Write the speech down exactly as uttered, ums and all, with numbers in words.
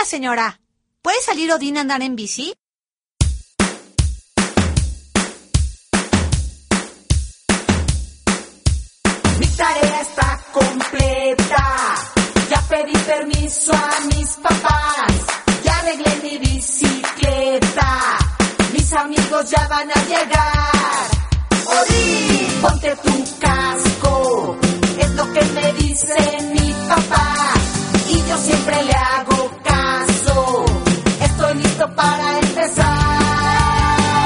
señora. ¿Puede salir Odín a andar en bici? Mi tarea está completa. Ya pedí permiso a mis papás. Ya arreglé mi bicicleta. Mis amigos ya van a llegar. Odín, ponte tu casco. Es lo que me dice mi papá. Y yo siempre le